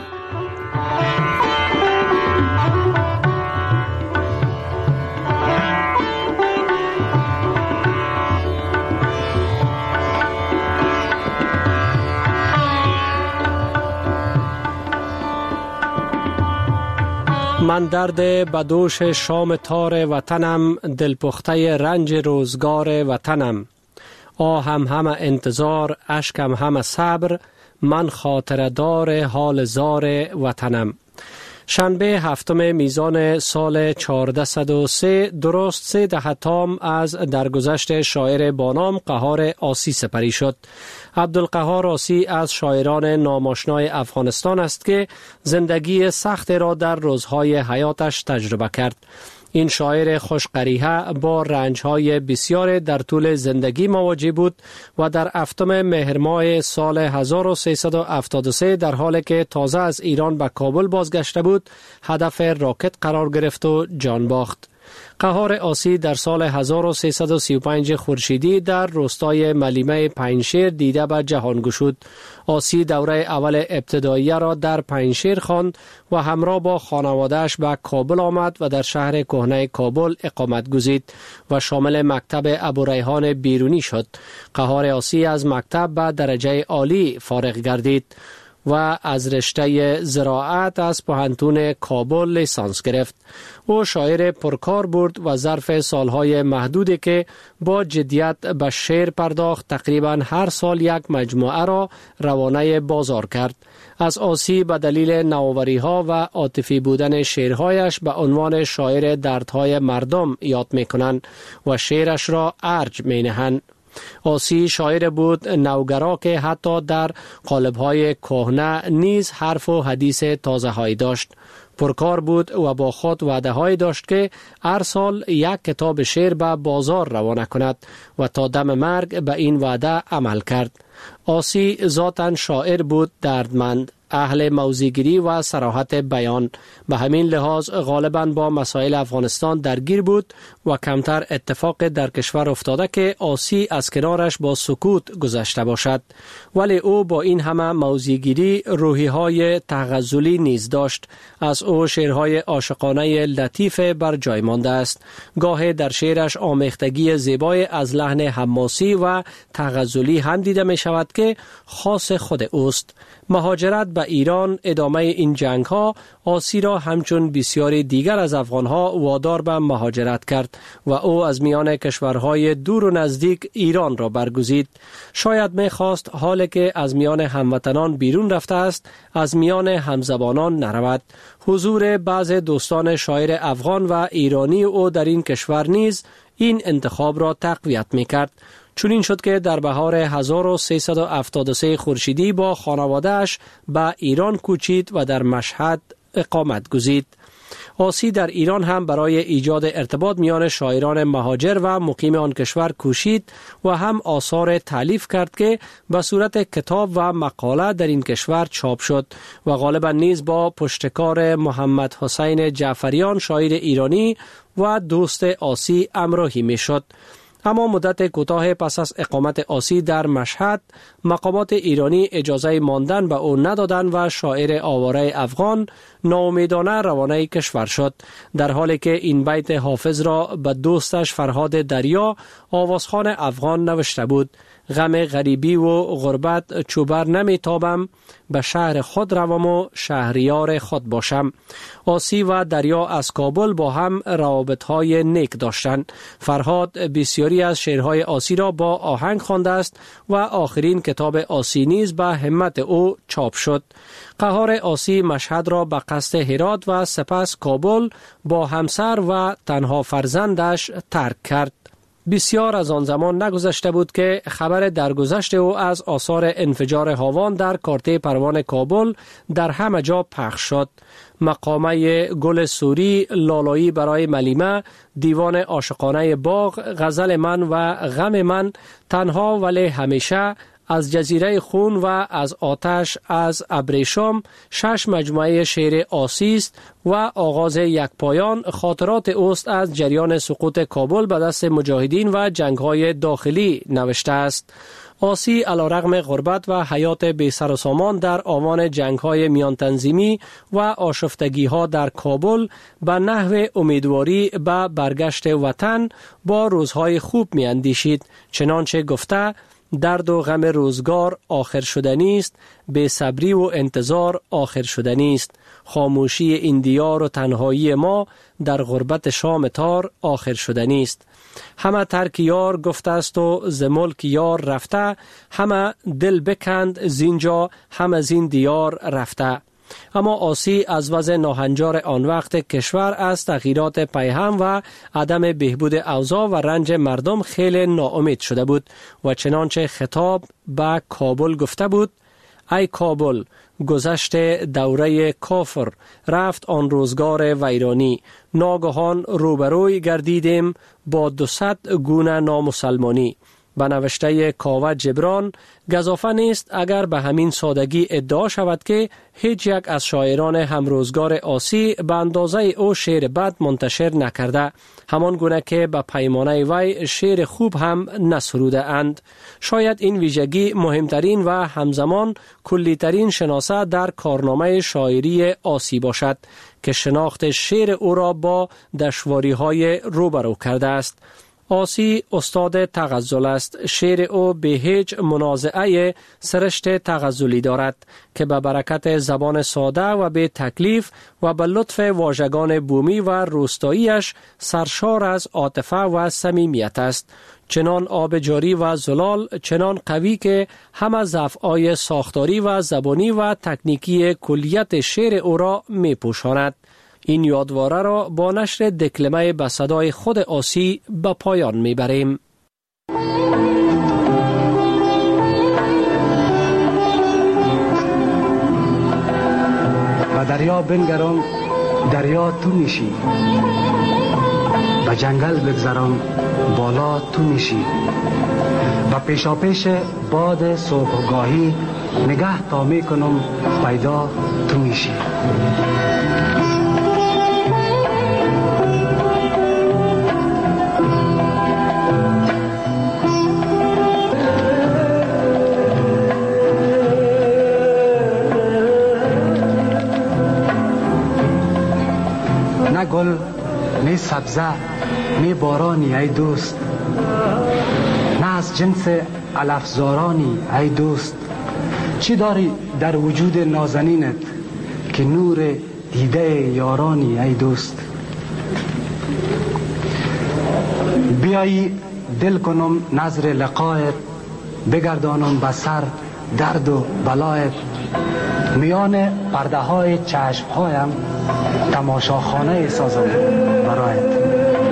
من درد بدوش شام تار وطنم، دلپخته رنج روزگار وطنم. آهم همه انتظار، اشکم همه صبر، من خاطره دار حال زار وطنم. شنبه هفتم میزان سال چهارصد و سه درست سه دهه تام از درگذشت شاعر بانام قهار آسی سپری شد. عبدالقهار آسی از شاعران ناماشنای افغانستان است که زندگی سخت را در روزهای حیاتش تجربه کرد. این شاعر خوشقریحه با رنجهای بسیار در طول زندگی مواجه بود و در هفتم مهر ماه سال هزار و سیصد و هفتاد و سه در حالی که تازه از ایران به کابل بازگشته بود هدف راکت قرار گرفت و جان باخت. قهار آسی در سال هزار و سیصد و سی و پنج خورشیدی در روستای ملیمه پنجشیر دیده به جهان گشود. آسی دوره اول ابتداییه را در پنجشیر خواند و همراه با خانواده‌اش به کابل آمد و در شهر کهنه کابل اقامت گزید و شامل مکتب ابوریحان بیرونی شد. قهار آسی از مکتب به درجه عالی فارغ گردید و از رشته زراعت از پوهنتون کابل لیسانس گرفت. او شاعر پرکار بود و ظرف سالهای محدودی که با جدیت به شعر پرداخت تقریبا هر سال یک مجموعه را روانه بازار کرد. از آسی به دلیل نوآوری‌ها و عاطفی بودن شعرهایش به عنوان شاعر دردهای مردم یاد می‌کنند و شعرش را ارج می‌نهند. آسی شاعر بود نوگرا که حتی در قالب‌های کهنه نیز حرف و حدیث تازه‌هایی داشت. پرکار بود و با خود وعده‌هایی داشت که هر سال یک کتاب شعر به بازار روانه کند و تا دم مرگ به این وعده عمل کرد. آسی ذاتاً شاعر بود دردمند، اهل موضوع‌گیری و صراحت بیان. به همین لحاظ غالباً با مسائل افغانستان درگیر بود و کمتر اتفاق در کشور افتاده که آسی از کنارش با سکوت گذشته باشد. ولی او با این همه موضوع‌گیری روحی‌های تغزلی نیز داشت. از او شعرهای عاشقانه لطیف بر جای مانده است. گاهی در شعرش آمیختگی زیبای از لحن حماسی و تغزلی هم دیده می شود که خاص خود اوست. مهاجرت به ایران، ادامه این جنگ ها آسی را همچون بسیاری دیگر از افغان ها وادار به مهاجرت کرد و او از میان کشورهای دور و نزدیک ایران را برگزید. شاید می خواست حالی که از میان هموطنان بیرون رفته است از میان همزبانان نرود. حضور بعض دوستان شاعر افغان و ایرانی او در این کشور نیز این انتخاب را تقویت می کرد. چون این شد که در بهار هزار و سیصد و هفتاد و سه خورشیدی با خانواده‌اش به ایران کوچید و در مشهد اقامت گزید. آسی در ایران هم برای ایجاد ارتباط میان شاعران مهاجر و مقیم آن کشور کوشید و هم آثار تالیف کرد که به صورت کتاب و مقاله در این کشور چاپ شد و غالبا نیز با پشتکار محمد حسین جعفریان شاعر ایرانی و دوست آسی همراهی میشد. اما مدت کوتاه پس از اقامت آسی در مشهد مقامات ایرانی اجازه ماندن به او ندادند و شاعر آواره افغان ناامیدانه روانه کشور شد، در حالی که این بیت حافظ را به دوستش فرهاد دریا آوازخوان افغان نوشته بود: غم غریبی و غربت چوبر نمی تابم، به شهر خود روم و شهریار خود باشم. آسی و دریا از کابل با هم روابط‌های نیک داشتند. فرهاد بسیاری از شعرهای آسی را با آهنگ خوانده است و آخرین کتاب آسی نیز به همت او چاپ شد. قهار آسی مشهد را به قصد هرات و سپس کابل با همسر و تنها فرزندش ترک کرد. بسیار از آن زمان نگذشته بود که خبر درگذشت او از آثار انفجار هاوان در کارته پروان کابل در همه جا پخش شد. مقامه گل سوری، لالایی برای ملیمه، دیوان عاشقانه باغ، غزل من و غم من، تنها ولی همیشه، از جزیره خون و از آتش از ابریشم، شش مجموعه شعر آسی است و آغاز یک پایان خاطرات اوست از جریان سقوط کابل به دست مجاهدین و جنگ‌های داخلی نوشته است. آسی علیرغم غربت و حیات بی سر و سامان در آوان جنگ‌های میان تنظیمی و آشفتگی‌ها در کابل به نحو امیدواری به برگشت وطن با روزهای خوب می‌اندیشید. چنانچه گفته: درد و غم روزگار آخر شدنی است، بے صبری و انتظار آخر شدنی است، خاموشی این دیار و تنهایی ما در غربت شام تار آخر شدنی است. همه ترک یار گفته است و ز ملک یار رفته، همه دل بکند زینجا، همه زین دیار رفته. اما آسی از وضع ناهنجار آن وقت کشور از تغییرات پیهم و عدم بهبود اوضاع و رنج مردم خیلی ناامید شده بود و چنانچه خطاب به کابل گفته بود: ای کابل، گذشت دوره کافر، رفت آن روزگار ویرانی، ناگهان روبروی گردیدیم با دوصد گونه نامسلمانی. به نوشته کاوه جبران گزافه نیست اگر به همین سادگی ادعا شود که هیچ یک از شاعران همروزگار آسی به اندازه او شعر بد منتشر نکرده، همان گونه که به پیمانه وی شعر خوب هم نسروده اند. شاید این ویژگی مهمترین و همزمان کلیترین شناسه در کارنامه شاعری آسی باشد که شناخت شعر او را با دشواری های روبرو کرده است. آسی استاد تغزل است. شعر او به هیچ منازعه سرشت تغزلی دارد که به برکت زبان ساده و به تکلیف و به لطف واژگان بومی و روستاییش سرشار از عاطفه و صمیمیت است. چنان آب جاری و زلال، چنان قوی که همه ضعف‌های ساختاری و زبانی و تکنیکی کلیت شعر او را می پوشاند. این یادواره را با نشر دکلمه به صدای خود آسی به پایان میبریم. به دریا بنگرم، دریا تو میشی، به جنگل بگذرم، بالا تو میشی، و پیشا پیش باد صبحگاهی نگه تا میکنم، پیدا تو میشی. نه گل، نه سبزه، نه بارانی ای دوست، نه از جنس علفزارانی ای دوست. چی داری در وجود نازنینت که نور دیده یارانی ای دوست؟ بیایی دل کنم نظر لقایت، بگردانم به سر درد و بلایت، میان پرده های چشم هایم تماشاخانه سازم برایت.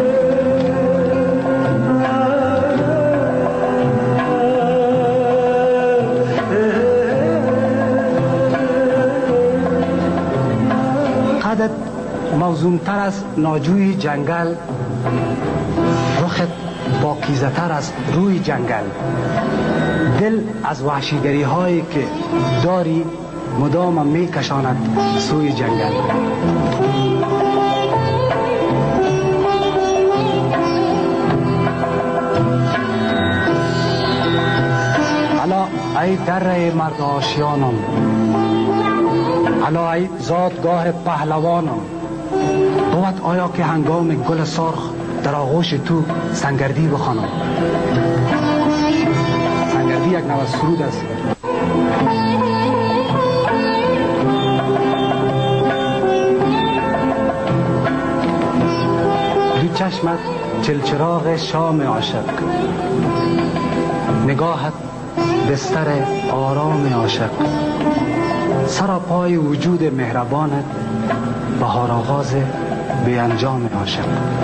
قدت موزون تر از ناجوی جنگل، رخت پاکیزه تر از روی جنگل، دل از وحشیگری هایی که داری مدام می کشاند سوی جنگل. الا ای دره مرد آشیانم، الا ای زادگاه پهلوانم، بود آیا که هنگام گل سرخ در آغوش تو سنگردی بخوانم؟ سنگردی یک نوع سرود است. دو چشمت چلچراغ شام عاشق، نگاهت بستر آرام عاشق، سر پای وجود مهربانت بهار آغاز به انجام عاشق.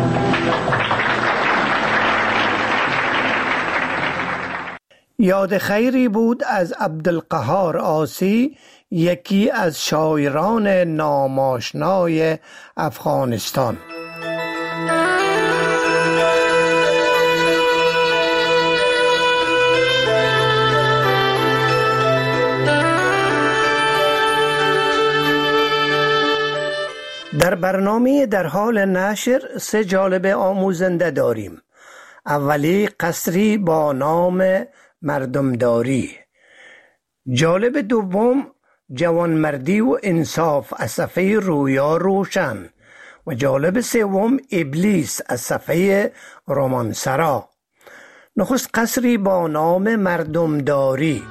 یاد خیری بود از عبدالقهار آسی، یکی از شاعران ناماشنای افغانستان. در برنامه در حال نشر سه جالب آموزنده داریم. اولی قصری با نام مردمداری، جالب دوم جوانمردی و انصاف از صفحه رویا روشن، و جالب سوم ابلیس از صفحه رومانسرا. نخست قصری با نام مردمداری.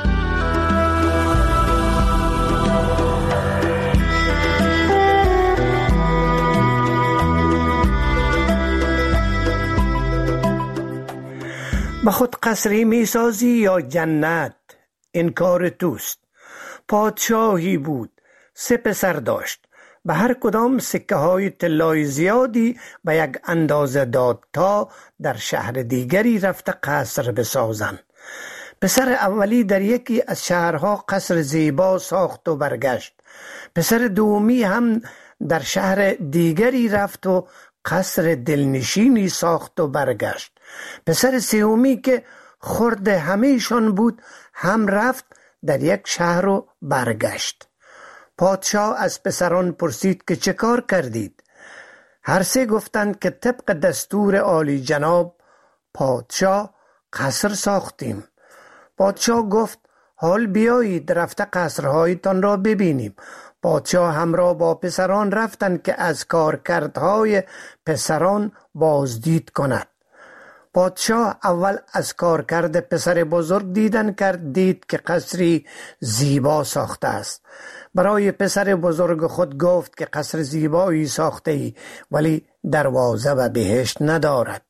به خود قصری می سازی یا جنت؟ این کار توست. پادشاهی بود، سه پسر داشت. به هر کدام سکه های طلای زیادی به یک اندازه داد تا در شهر دیگری رفته قصر بسازند. پسر اولی در یکی از شهرها قصر زیبا ساخت و برگشت. پسر دومی هم در شهر دیگری رفت و قصر دلنشینی ساخت و برگشت. پسر سومی که خرد همیشان بود هم رفت در یک شهر و برگشت. پادشاه از پسران پرسید که چه کار کردید؟ هر سه گفتند که طبق دستور عالی جناب پادشاه قصر ساختیم. پادشاه گفت حال بیایید رفته قصرهایتان را ببینیم. پادشاه همراه با پسران رفتند که از کارکردهای پسران بازدید کند. پادشاه اول از کارکرد پسر بزرگ دیدن کرد، دید که قصری زیبا ساخته است. برای پسر بزرگ خود گفت که قصر زیبایی ساخته ای ولی دروازه و بهشت ندارد.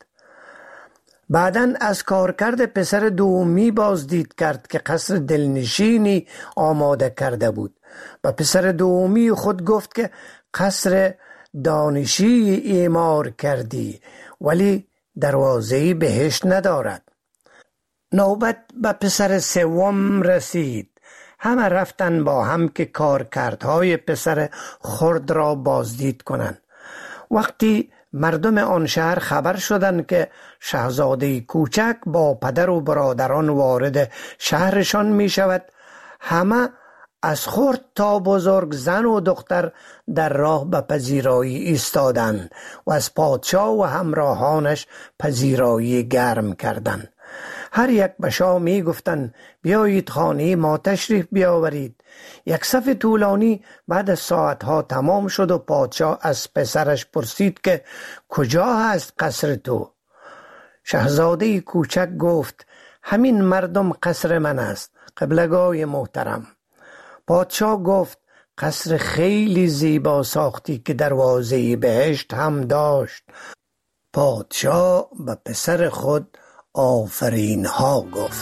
بعدن از کارکرد پسر دومی بازدید کرد که قصر دلنشینی آماده کرده بود. و پسر دومی خود گفت که قصر دانشی اعمار کردی ولی دروازه‌ای بهشت ندارد. نوبت به پسر سوم رسید. همه رفتن با هم که کارکردهای پسر خرد را بازدید کنند. وقتی مردم آن شهر خبر شدند که شاهزاده کوچک با پدر و برادران وارد شهرشان می شود، همه از خرد تا بزرگ، زن و دختر در راه به پذیرایی ایستادند و از پادشاه و همراهانش پذیرایی گرم کردند. هر یک به شاه می گفتند بیایید خانه ما تشریف بیاورید. یک صف طولانی بعد از ساعتها تمام شد و پادشاه از پسرش پرسید که کجا هست قصر تو؟ شاهزاده کوچک گفت همین مردم قصر من است قبلگاه محترم. پادشاه گفت قصر خیلی زیبا ساختی که دروازه بهشت هم داشت. پادشاه به پسر خود آفرین ها گفت.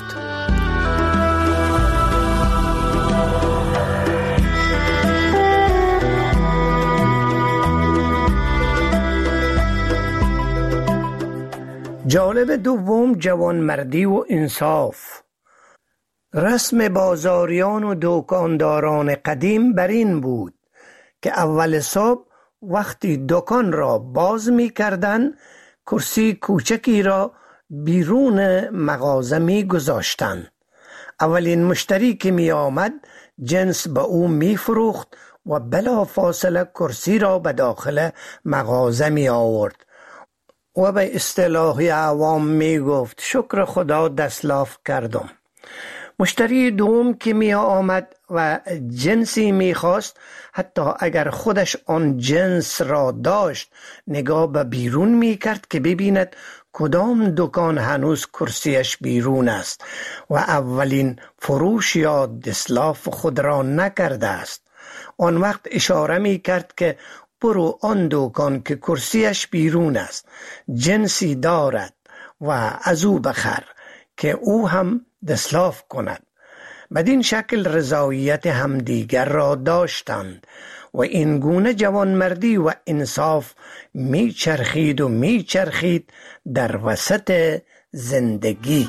جالب دوم جوانمردی و انصاف. رسم بازاریان و دکانداران قدیم بر این بود که اول صبح وقتی دکان را باز می کردن کرسی کوچکی را بیرون مغازه می گذاشتن. اولین مشتری که می آمد جنس به او می فروخت و بلا فاصله کرسی را به داخل مغازه می آورد و به اصطلاح عوام می گفت شکر خدا دستلاف کردم. مشتری دوم که می آمد و جنسی می خواست، حتی اگر خودش آن جنس را داشت نگاه به بیرون می کرد که ببیند کدام دکان هنوز کرسیش بیرون است و اولین فروش یا دستلاف خود را نکرده است. آن وقت اشاره می کرد که برو آن دکان که کرسیش بیرون است، جنسی دارد و از او بخر که او هم دستلاف کند. بدین شکل رضایت همدیگر را داشتند و این گونه جوانمردی و انصاف می چرخید و می چرخید در وسط زندگی.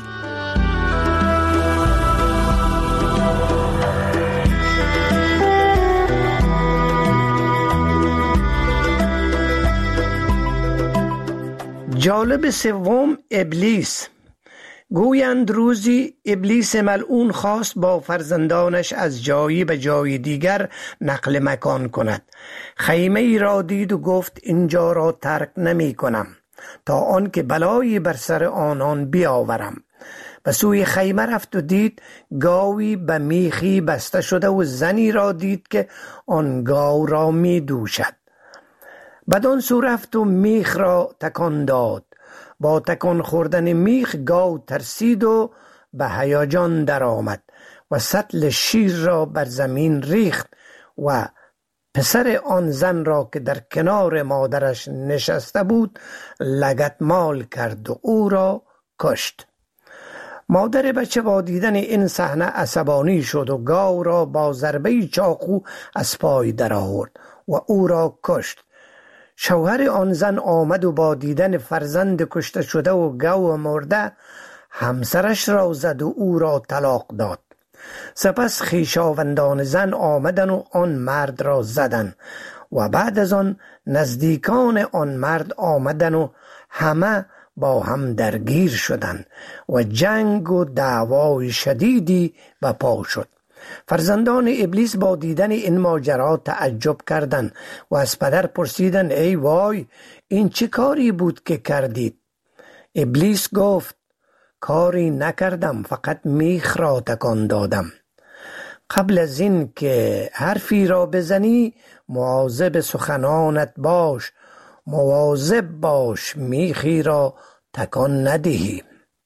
جالب سوم ابلیس. گویند روزی ابلیس ملعون خواست با فرزندانش از جایی به جای دیگر نقل مکان کند. خیمه ای را دید و گفت اینجا را ترک نمی کنم تا آن که بلایی بر سر آنان بیاورم. به سوی خیمه رفت و دید گاوی به میخی بسته شده و زنی را دید که آن گاو را می دوشد. بدان سو رفت و میخ را تکان داد. با تکان خوردن میخ گاو ترسید و به هیجان در آمد و سطل شیر را بر زمین ریخت و پسر آن زن را که در کنار مادرش نشسته بود لگد مال کرد و او را کشت. مادر بچه با دیدن این صحنه عصبانی شد و گاو را با ضربه چاقو از پای درآورد و او را کشت. شوهر آن زن آمد و با دیدن فرزند کشته شده و گاو مرده همسرش را زد و او را طلاق داد. سپس خویشاوندان زن آمدن و آن مرد را زدن و بعد از آن نزدیکان آن مرد آمدن و همه با هم درگیر شدند و جنگ و دعوای شدیدی به پا شد. فرزندان ابلیس با دیدن این ماجرا تعجب کردند و از پدر پرسیدند ای وای، این چه کاری بود که کردید؟ ابلیس گفت کاری نکردم، فقط میخ را تکان دادم. قبل از این که حرفی را بزنی مواظب سخنانت باش، مواظب باش میخی را تکان ندهی.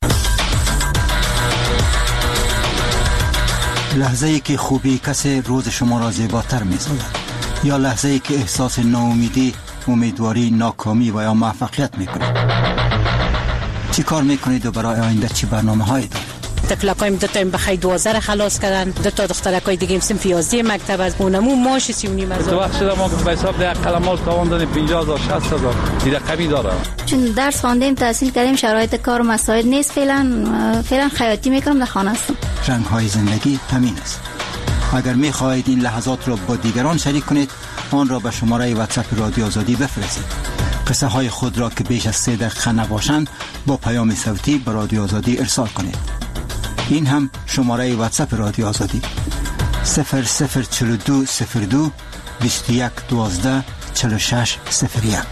لحظه ای که خوبی کسی روز شما را زیباتر می سازد، یا لحظه ای که احساس ناامیدی، امیدواری، ناکامی و یا موفقیت می کنید. چی کار می کنید و برای آینده چی برنامه هایی دارید؟ تکلقایم دو تا این بخی دوازده خلاص کردن، دو تا دخترکای دیگه هم سنف یازده مکتب از اونمو ماش سی و نیم هزار. تو وقت شده ما به حساب ده قلمات تاوان دادیم پنجاه هزار شصت هزار دیده قوی داره. چون درس خواندیم تحصیل کردیم شرایط کار و مسائل نیست، فعلا فعلا خیاطی میکنم در خانه هستم. رنگ های زندگی همین است. اگر می خواهید این لحظات را با دیگران شریک کنید آن را به شماره واتساپ رادیو آزادی بفرستید. قصه های خود را که بیش از سه دقیقه نباشند با پیام صوتی به رادیو آزادی ارسال کنید. این هم شماره واتساپ رادیو آزادی صفر صفر چهل و دو صفر دو بیست و یک دوازده چهل و شش صفر یک.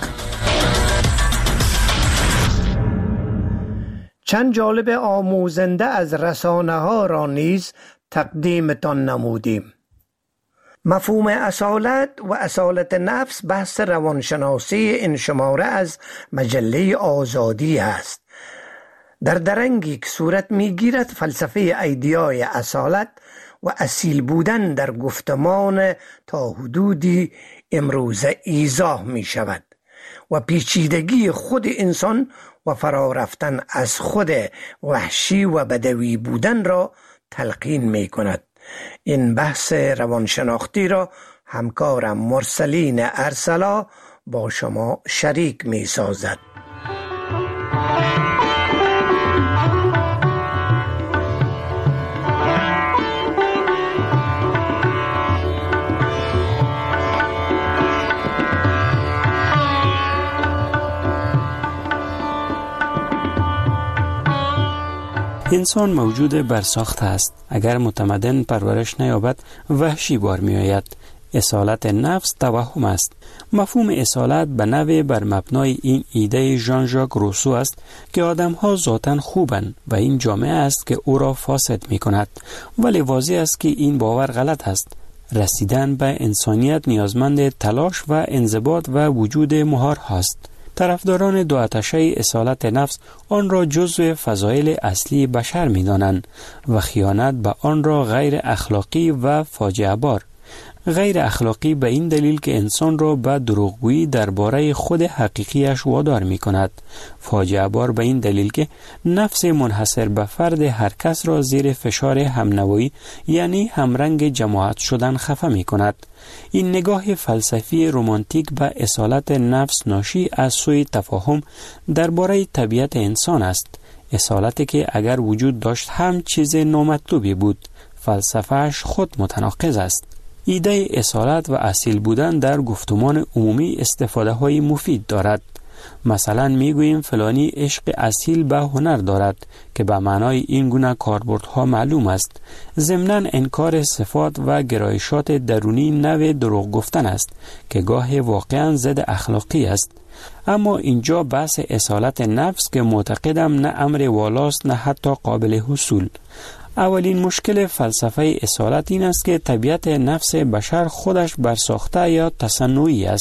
چند جالب آموزنده از رسانه ها را نیز تقدیمتان نمودیم. مفهوم اصالت و اصالت نفس بحث روانشناسی این شماره از مجله آزادی است. در درنگی که صورت میگیرد فلسفه ایدیای اصالت و اصیل بودن در گفتمان تا حدودی امروزه ایضاح می شود و پیچیدگی خود انسان و فرا رفتن از خود وحشی و بدوی بودن را تلقین می کند. این بحث روانشناختی را همکارم مرسلین ارسلا با شما شریک می سازد. انسان موجود برساخته است. اگر متمدن پرورش نیابد وحشی بار می آید. اصالت نفس توهم است. مفهوم اصالت به نوع بر مبنای این ایده ژان ژاک روسو است که آدم ها ذاتاً خوبند و این جامعه است که او را فاسد می کند. ولی واضح است که این باور غلط است. رسیدن به انسانیت نیازمند تلاش و انضباط و وجود مهار هاست. طرفداران دو آتشه اصالت نفس آن را جزو فضایل اصلی بشر می دانند و خیانت به آن را غیر اخلاقی و فاجعه بار. غیر اخلاقی به این دلیل که انسان را به دروغگویی درباره خود حقیقیش وادار می کند. فاجعه بار به این دلیل که نفس منحصر به فرد هر کس را زیر فشار همنوایی یعنی همرنگ جماعت شدن خفه می کند. این نگاه فلسفی رومانتیک به اصالت نفس ناشی از سوی تفاهم درباره طبیعت انسان است. اصالتی که اگر وجود داشت هم چیز نامطلوبی بود. فلسفهش خود متناقض است. ایده اصالت و اصیل بودن در گفتمان عمومی استفاده های مفید دارد. مثلا میگوییم فلانی عشق اصیل به هنر دارد که به معنای این گونه کاربردها معلوم است. ضمناً انکار صفات و گرایشات درونی نوع دروغ گفتن است که گاه واقعاً ضد اخلاقی است. اما اینجا بحث اصالت نفس که معتقدم نه امر والاست نه حتی قابل حصول. اولین مشکل فلسفه اصالت این است که طبیعت نفس بشر خودش برساخته یا تصنعی است.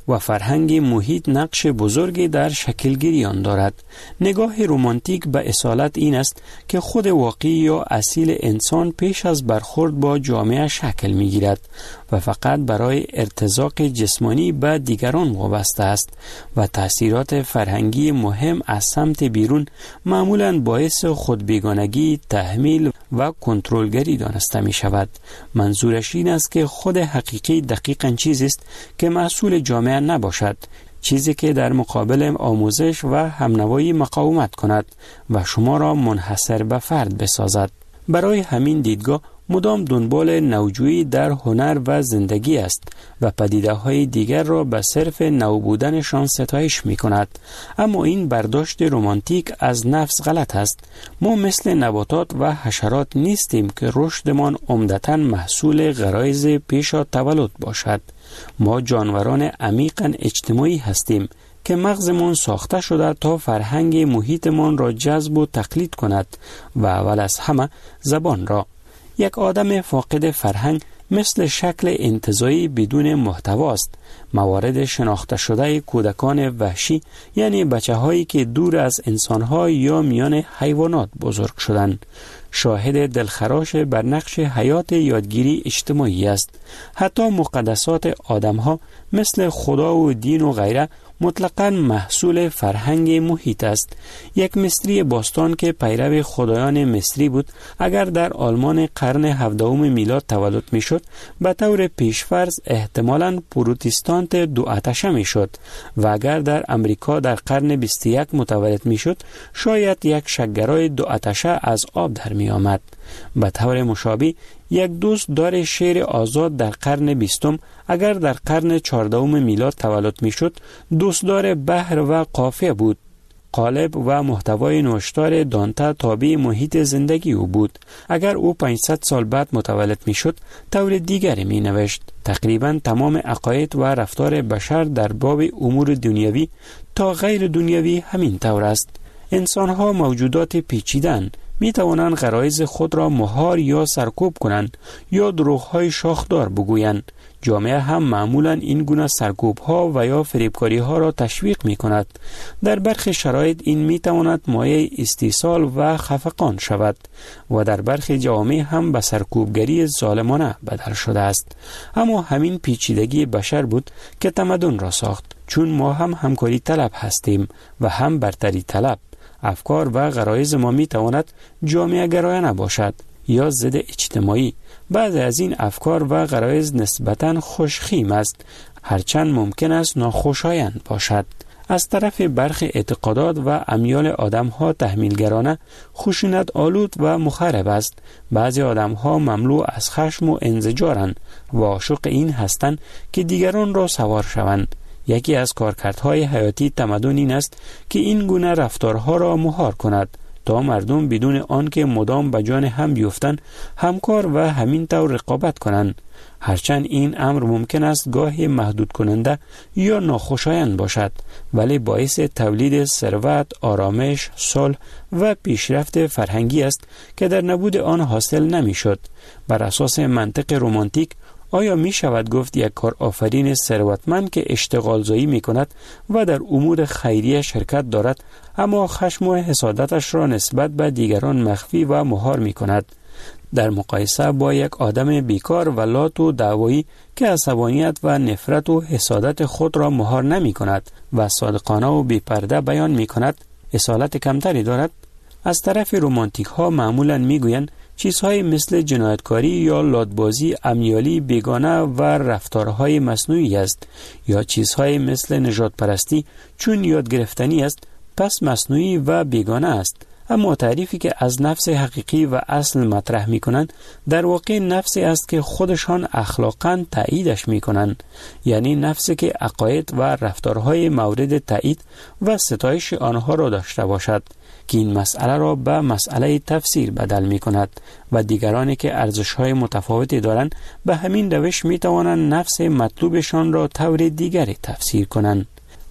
و فرهنگ محیط نقش بزرگی در شکلگیری آن دارد. نگاه رمانتیک به اصالت این است که خود واقعی یا اصیل انسان پیش از برخورد با جامعه شکل می گیرد و فقط برای ارتزاق جسمانی به دیگران وابسته است و تأثیرات فرهنگی مهم از سمت بیرون معمولاً باعث خودبیگانگی، تحمیل و کنترلگری دانسته می شود. منظورش این است که خود حقیقی دقیقاً چیزی است که محصول جامعه نباشد، چیزی که در مقابل آموزش و همنوایی مقاومت کند و شما را منحصر به فرد بسازد. برای همین دیدگاه مدام دنبال نوجویی در هنر و زندگی است و پدیده‌های دیگر را به صرف نو بودنشان ستایش می کند. اما این برداشت رمانتیک از نفس غلط است. ما مثل نباتات و حشرات نیستیم که رشدمان عمدتاً محصول غرایز پیش از تولد باشد. ما جانوران عمیقاً اجتماعی هستیم که مغزمان ساخته شده تا فرهنگ محیطمان را جذب و تقلید کند و اول از همه زبان را. یک آدم فاقد فرهنگ مثل شکل انتزاعی بدون محتوا است. موارد شناخته شده کودکان وحشی، یعنی بچه هایی که دور از انسان ها یا میان حیوانات بزرگ شدند، شاهد دلخراش بر نقش حیات یادگیری اجتماعی است. حتی مقدسات آدم ها مثل خدا و دین و غیره مطلقاً محصول فرهنگ محیط است. یک مصری باستان که پیرو خدایان مصری بود، اگر در آلمان قرن هفدهم میلاد تولد می شد، به طور پیشفرض احتمالاً پروتستانت دو آتشه می شد و اگر در امریکا در قرن بیست و یک متولد می شد، شاید یک شکگرای دو آتشه از آب در می آمد. به طور مشابه یک دوست دار شعر آزاد در قرن بیستم اگر در قرن چهاردهم میلاد تولد می شد، دوستدار بحر و قافیه بود. قالب و محتوای نوشتار دانته تابع محیط زندگی او بود. اگر او پانصد سال بعد متولد می شد، طور دیگری می نوشت. تقریبا تمام عقاید و رفتار بشر در باب امور دنیوی تا غیر دنیوی همین طور است. انسان‌ها موجودات پیچیدن، می توانند غرایز خود را مهار یا سرکوب کنند یا دروغ‌های شاخدار بگویند. جامعه هم معمولاً این گونه سرکوب‌ها و یا فریبکاری‌ها را تشویق می‌کند. در برخی شرایط این می‌تواند مایه استیصال و خفقان شود و در برخی جوامع هم به سرکوبگری ظالمانه بدل شده است. اما همین پیچیدگی بشر بود که تمدن را ساخت، چون ما هم همکاری طلب هستیم و هم برتری طلب. افکار و غرایز ما می‌تواند جامعه گرایانه باشد یا ضد اجتماعی. بعضی از این افکار و غرایز نسبتاً خوشخیم است، هرچند ممکن است ناخوشایند باشد. از طرف برخی اعتقادات و امیال آدم‌ها تحمیلگرانه، خشونت آلود و مخرب است. بعضی آدم‌ها مملو از خشم و انزجارند و عاشق این هستند که دیگران را سوار شوند. یکی از کارکردهای حیاتی تمدن این است که این گونه رفتارها را مهار کند تا مردم بدون آنکه مدام به جان هم بیفتند همکار و همین طور رقابت کنند. هرچند این امر ممکن است گاهی محدود کننده یا ناخوشایند باشد، ولی باعث تولید ثروت، آرامش، صلح و پیشرفت فرهنگی است که در نبود آن حاصل نمی شد. بر اساس منطق رمانتیک، آیا می شود گفت یک کار آفرین ثروتمند که اشتغال زایی می کند و در امور خیریه شرکت دارد، اما خشم و حسادتش را نسبت به دیگران مخفی و مهار می کند، در مقایسه با یک آدم بیکار و لات و دعوایی که عصبانیت و نفرت و حسادت خود را مهار نمی کند و صادقانه و بی‌پرده بیان می کند، اصالت کمتری دارد؟ از طرف رمانتیک ها معمولاً می گویند چیزهای مثل جنایتکاری یا لاتبازی امیالی بیگانه و رفتارهای مصنوعی است، یا چیزهای مثل نژاد پرستی چون یاد گرفتنی است پس مصنوعی و بیگانه است. اما تعریفی که از نفس حقیقی و اصل مطرح می کنند در واقع نفسی است که خودشان اخلاقاً تاییدش می کنند، یعنی نفسی که عقاید و رفتارهای مورد تایید و ستایش آنها را داشته باشد، که این مسئله را به مسئله تفسیر بدل می کند و دیگرانی که ارزش‌های متفاوتی دارند به همین روش می توانند نفس مطلوبشان را طور دیگری تفسیر کنند.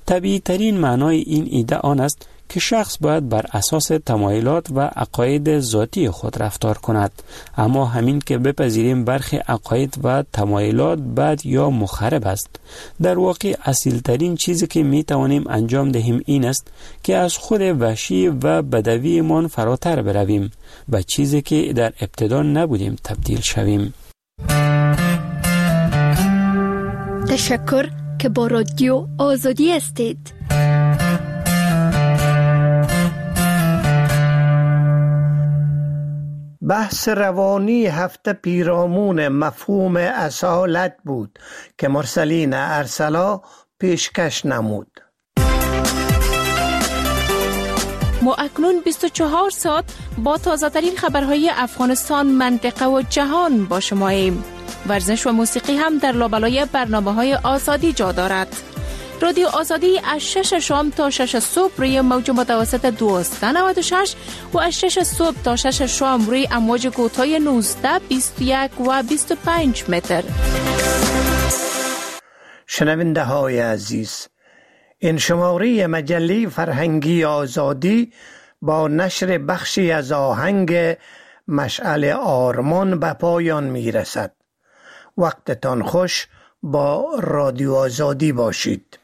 طبیعی ترین معنای این ایده آن است که شخص باید بر اساس تمایلات و عقاید ذاتی خود رفتار کند، اما همین که بپذیریم برخی عقاید و تمایلات بد یا مخرب است. در واقع اصیل ترین چیزی که می توانیم انجام دهیم این است که از خود وحشی و بدوی من فراتر برویم و چیزی که در ابتدا نبودیم تبدیل شویم. تشکر که با رادیو آزادی هستید. بحث روانی هفته پیرامون مفهوم اصالت بود که مرسلین ارسلا پیشکش نمود. ما اکنون بیست و چهار ساعت با تازه ترین خبرهای افغانستان، منطقه و جهان با شماییم. ورزش و موسیقی هم در لابلای برنامه‌های آزادی جا دارد. رادیو آزادی از شش شام تا شش صبح روی موج متوسط دویست و نود و شش و از شش صبح تا شش شام روی امواج کوتاه نوزده، بیست و یک و بیست و پنج متر. شنونده های عزیز، این شماره مجله فرهنگی آزادی با نشر بخشی از آهنگ مشعل آرمان به پایان می رسد. وقتتان خوش، با رادیو آزادی باشید.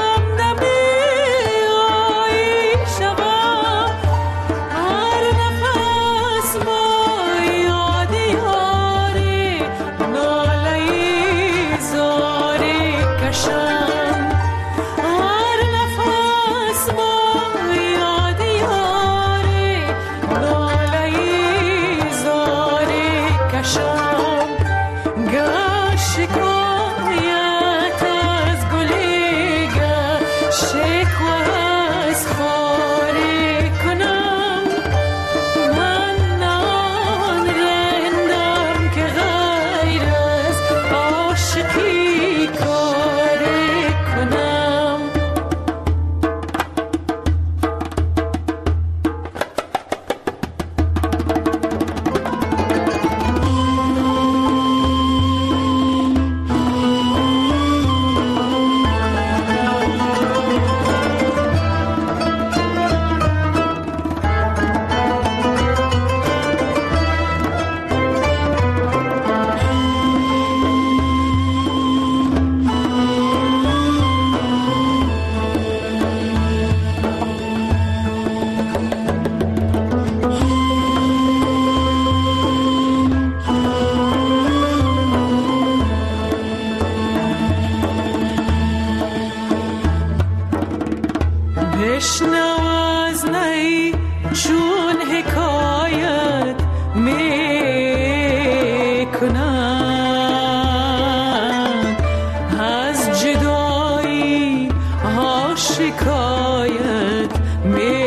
هر نفس بشنو از نی چون حکایت می کنند از جدایی ها شکایت می